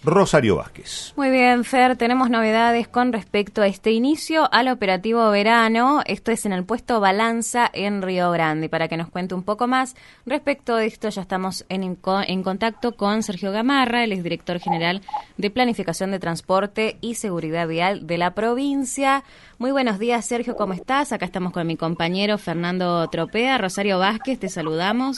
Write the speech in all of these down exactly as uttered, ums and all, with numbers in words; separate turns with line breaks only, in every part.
Rosario Vázquez.
Muy bien, Fer, tenemos novedades con respecto a este inicio al operativo verano. Esto es en el puesto Balanza en Río Grande. Y para que nos cuente un poco más respecto de esto, ya estamos en, en contacto con Sergio Gamarra, el exdirector general de Planificación de Transporte y Seguridad Vial de la provincia. Muy buenos días, Sergio, ¿cómo estás? Acá estamos con mi compañero Fernando Tropea. Rosario Vázquez, te saludamos.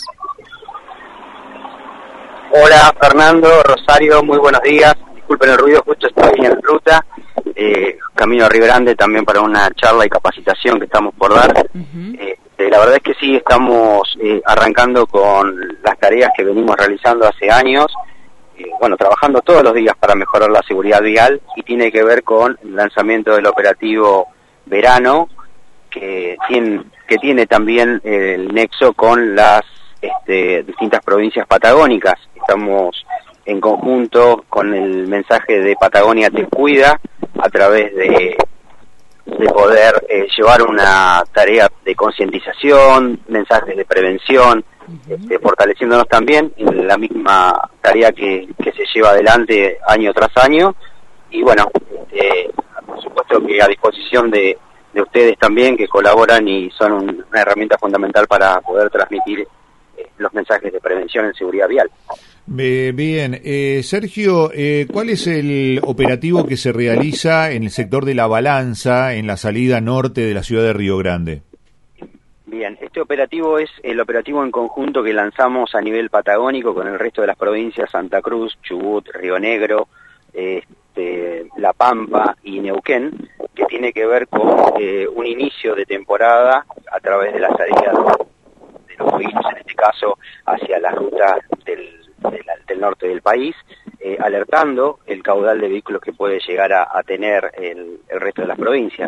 Hola Fernando, Rosario, muy buenos días. Disculpen el ruido, justo estoy en ruta, eh, camino a Río Grande también para una charla y capacitación que estamos por dar. Uh-huh. eh, la verdad es que sí, estamos eh, arrancando con las tareas que venimos realizando hace años, eh, bueno, trabajando todos los días para mejorar la seguridad vial, y tiene que ver con el lanzamiento del operativo verano, que tiene, que tiene también el nexo con las este, distintas provincias patagónicas. Estamos en conjunto con el mensaje de Patagonia Te Cuida, a través de, de poder eh, llevar una tarea de concientización, mensajes de prevención, uh-huh. este, fortaleciéndonos también en la misma tarea que, que se lleva adelante año tras año. Y bueno, este, por supuesto que a disposición de, de ustedes también, que colaboran y son un, una herramienta fundamental para poder transmitir eh, los mensajes de prevención en seguridad vial.
Eh, bien, eh, Sergio, eh, ¿cuál es el operativo que se realiza en el sector de La Balanza, en la salida norte de la ciudad de Río Grande?
Bien, este operativo es el operativo en conjunto que lanzamos a nivel patagónico con el resto de las provincias: Santa Cruz, Chubut, Río Negro, este, La Pampa y Neuquén, que tiene que ver con eh, un inicio de temporada a través de la salida de los fueguinos, en este caso hacia la ruta del Del, del norte del país, eh, alertando el caudal de vehículos que puede llegar a, a tener el, el resto de las provincias.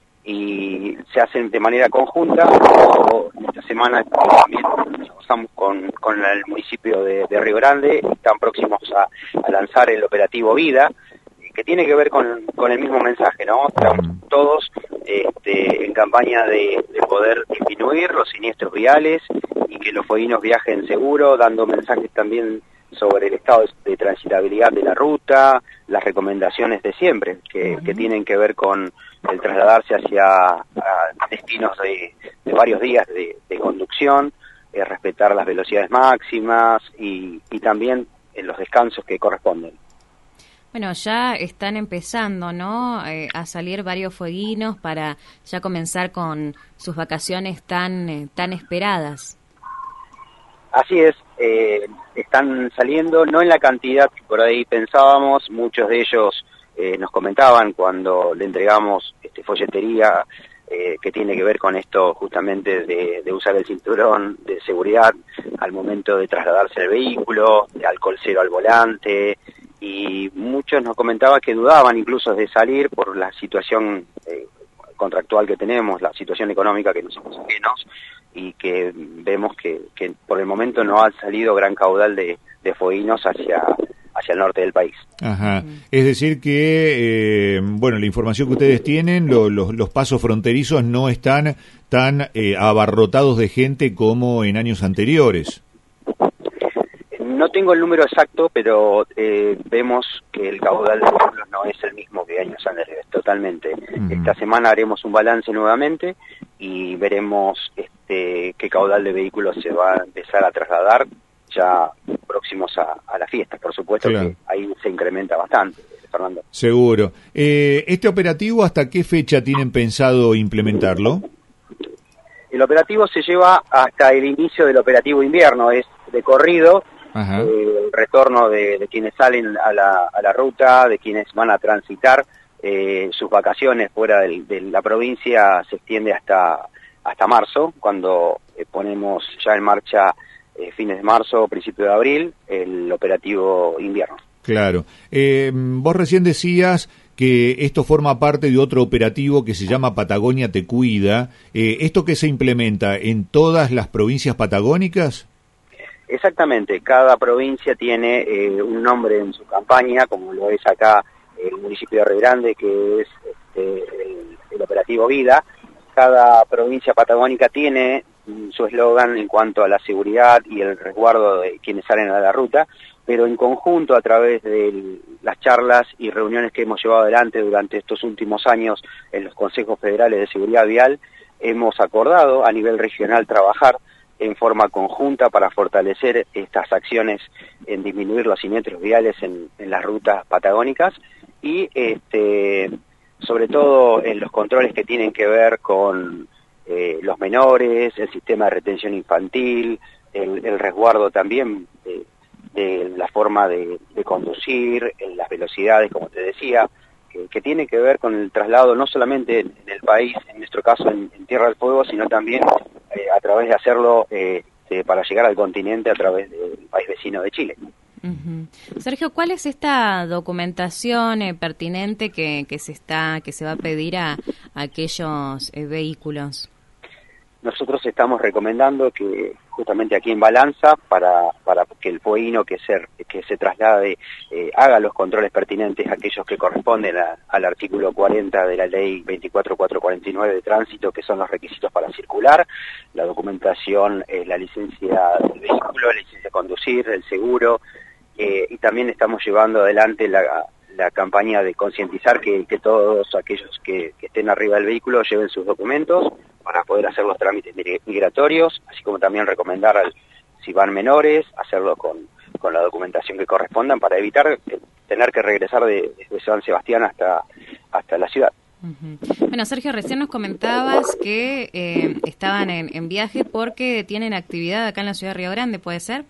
Y se hacen de manera conjunta. Esta semana también estamos con, con el municipio de, de Río Grande, están próximos a, a lanzar el operativo Vida, que tiene que ver con, con el mismo mensaje, ¿no? Estamos todos este, en campaña de, de poder disminuir los siniestros viales y que los fueguinos viajen seguro, dando mensajes también sobre el estado de transitabilidad de la ruta, las recomendaciones de siempre, que, uh-huh. que tienen que ver con el trasladarse hacia a destinos de, de varios días de, de conducción, eh, respetar las velocidades máximas y, y también en los descansos que corresponden.
Bueno, ya están empezando, ¿no?, eh, a salir varios fueguinos para ya comenzar con sus vacaciones tan eh, tan esperadas.
Así es, eh, están saliendo, no en la cantidad que por ahí pensábamos. Muchos de ellos eh, nos comentaban cuando le entregamos este, folletería eh, que tiene que ver con esto justamente de, de usar el cinturón de seguridad al momento de trasladarse al vehículo, de alcohol cero al volante, y muchos nos comentaban que dudaban incluso de salir por la situación eh, contractual que tenemos, la situación económica que no somos ajenos, y que vemos que, que por el momento no ha salido gran caudal de, de fueguinos hacia hacia el norte del país.
Ajá. Es decir que, eh, bueno, la información que ustedes tienen, lo, lo, los pasos fronterizos no están tan eh, abarrotados de gente como en años anteriores.
No tengo el número exacto, pero eh, vemos que el caudal de vehículos no es el mismo que años anteriores, totalmente. Uh-huh. Esta semana haremos un balance nuevamente y veremos este, qué caudal de vehículos se va a empezar a trasladar ya próximos a, a la fiesta. Por supuesto, claro, que ahí se incrementa bastante, Fernando.
Seguro. Eh, ¿Este operativo hasta qué fecha tienen pensado implementarlo?
El operativo se lleva hasta el inicio del operativo invierno, es de corrido. Eh, el retorno de, de quienes salen a la, a la ruta, de quienes van a transitar eh, sus vacaciones fuera de, de la provincia, se extiende hasta hasta marzo, cuando eh, ponemos ya en marcha eh, fines de marzo, principio de abril, el operativo invierno.
Claro. Eh, vos recién decías que esto forma parte de otro operativo que se llama Patagonia Te Cuida. Eh, ¿Esto qué se implementa en todas las provincias patagónicas?
Exactamente, cada provincia tiene eh, un nombre en su campaña, como lo es acá el municipio de Río Grande, que es este, el, el operativo Vida. Cada provincia patagónica tiene su eslogan en cuanto a la seguridad y el resguardo de quienes salen a la ruta, pero en conjunto, a través del, las charlas y reuniones que hemos llevado adelante durante estos últimos años en los consejos federales de seguridad vial, hemos acordado a nivel regional trabajar en forma conjunta para fortalecer estas acciones en disminuir los siniestros viales en, en las rutas patagónicas y este, sobre todo en los controles que tienen que ver con eh, los menores, el sistema de retención infantil, el, el resguardo también de, de la forma de, de conducir, en las velocidades, como te decía, que, que tiene que ver con el traslado no solamente en, en el país, en nuestro caso en, en Tierra del Fuego, sino también eh, a través de hacerlo eh, de, para llegar al continente a través del país vecino de Chile.
Uh-huh. Sergio, ¿cuál es esta documentación eh, pertinente que, que se está que se va a pedir a, a aquellos eh, vehículos?
Nosotros estamos recomendando que justamente aquí en Balanza, para, para que el fueguino que se, que se traslade eh, haga los controles pertinentes, aquellos que corresponden a, al artículo cuarenta de la ley veinticuatro mil cuatrocientos cuarenta y nueve de tránsito, que son los requisitos para circular, la documentación, eh, la licencia del vehículo, la licencia de conducir, el seguro, eh, y también estamos llevando adelante la, la campaña de concientizar que, que todos aquellos que, que estén arriba del vehículo lleven sus documentos para poder hacer los trámites migratorios, así como también recomendar, al, si van menores, hacerlo con, con la documentación que correspondan para evitar tener que regresar de, de San Sebastián hasta, hasta la ciudad.
Uh-huh. Bueno, Sergio, recién nos comentabas que eh, estaban en, en viaje porque tienen actividad acá en la ciudad de Río Grande, ¿puede ser?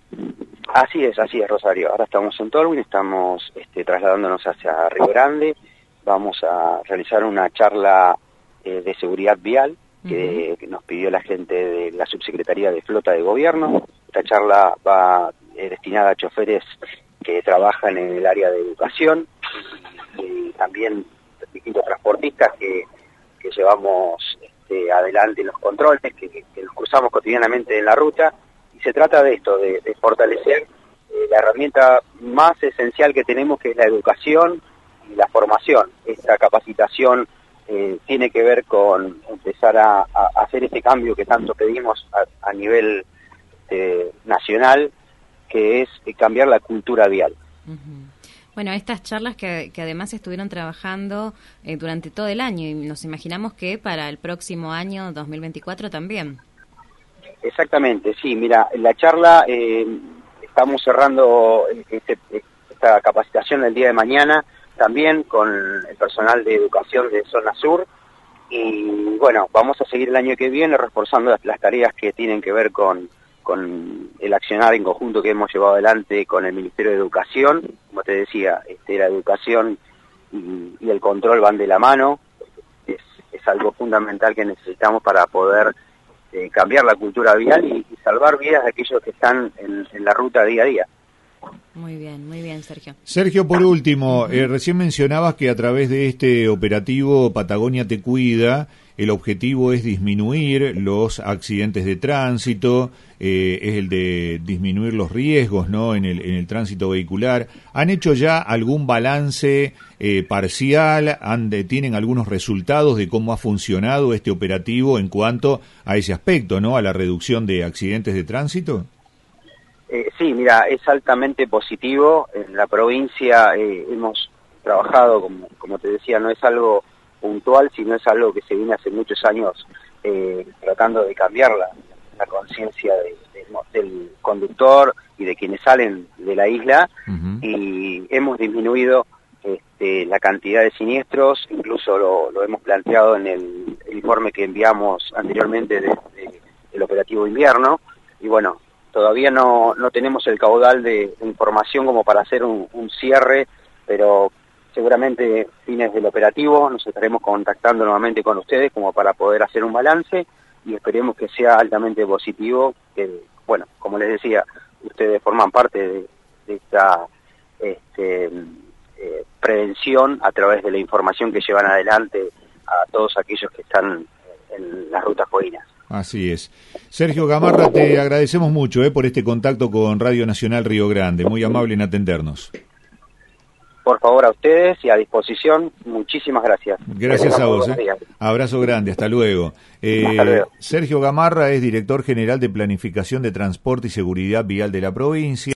Así es, así es, Rosario. Ahora estamos en Tolwyn, estamos este, trasladándonos hacia Río Grande, vamos a realizar una charla eh, de seguridad vial, Que, que nos pidió la gente de la Subsecretaría de Flota de Gobierno. Esta charla va eh, destinada a choferes que trabajan en el área de educación y, y también distintos transportistas que, que llevamos este, adelante los controles, que, que, que los cruzamos cotidianamente en la ruta, y se trata de esto, de, de fortalecer eh, la herramienta más esencial que tenemos, que es la educación y la formación. Esta capacitación Eh, tiene que ver con empezar a, a hacer este cambio que tanto pedimos a, a nivel eh, nacional, que es eh, cambiar la cultura vial.
Uh-huh. Bueno, estas charlas que, que además estuvieron trabajando eh, durante todo el año, y nos imaginamos que para el próximo año dos mil veinticuatro también.
Exactamente, sí, mira, la charla eh, estamos cerrando este, esta capacitación el día de mañana, también con el personal de educación de Zona Sur, y bueno, vamos a seguir el año que viene reforzando las, las tareas que tienen que ver con, con el accionar en conjunto que hemos llevado adelante con el Ministerio de Educación. Como te decía, este, la educación y, y el control van de la mano, es, es algo fundamental que necesitamos para poder eh, cambiar la cultura vial y, y salvar vidas de aquellos que están en, en la ruta día a día.
Muy bien, muy bien, Sergio.
Sergio, por último, eh, recién mencionabas que a través de este operativo Patagonia Te Cuida, el objetivo es disminuir los accidentes de tránsito, eh, es el de disminuir los riesgos, ¿no?, en el, en el tránsito vehicular. ¿Han hecho ya algún balance eh, parcial? Han de, ¿Tienen algunos resultados de cómo ha funcionado este operativo en cuanto a ese aspecto, ¿no?, a la reducción de accidentes de tránsito?
Eh, sí, mira, es altamente positivo. En la provincia eh, hemos trabajado, como, como te decía, no es algo puntual, sino es algo que se viene hace muchos años eh, tratando de cambiar la, la conciencia de, de, del conductor y de quienes salen de la isla, uh-huh. Y hemos disminuido este, la cantidad de siniestros, incluso lo, lo hemos planteado en el, el informe que enviamos anteriormente de, de, del operativo invierno, y bueno, todavía no, no tenemos el caudal de, de información como para hacer un, un cierre, pero seguramente fines del operativo nos estaremos contactando nuevamente con ustedes como para poder hacer un balance, y esperemos que sea altamente positivo, que, bueno, como les decía, ustedes forman parte de, de esta este, eh, prevención a través de la información que llevan adelante a todos aquellos que están en las rutas fueguinas.
Así es. Sergio Gamarra, te agradecemos mucho eh, por este contacto con Radio Nacional Río Grande. Muy amable en atendernos.
Por favor, a ustedes y a disposición. Muchísimas gracias.
Gracias a vos. Eh. Abrazo grande. Hasta luego. Eh, Hasta luego. Sergio Gamarra es director general de Planificación de Transporte y Seguridad Vial de la provincia.